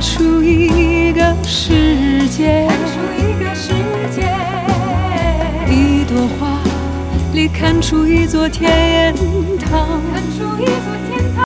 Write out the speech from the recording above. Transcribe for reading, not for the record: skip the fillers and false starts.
出一个世界，一朵花里看出一座天堂。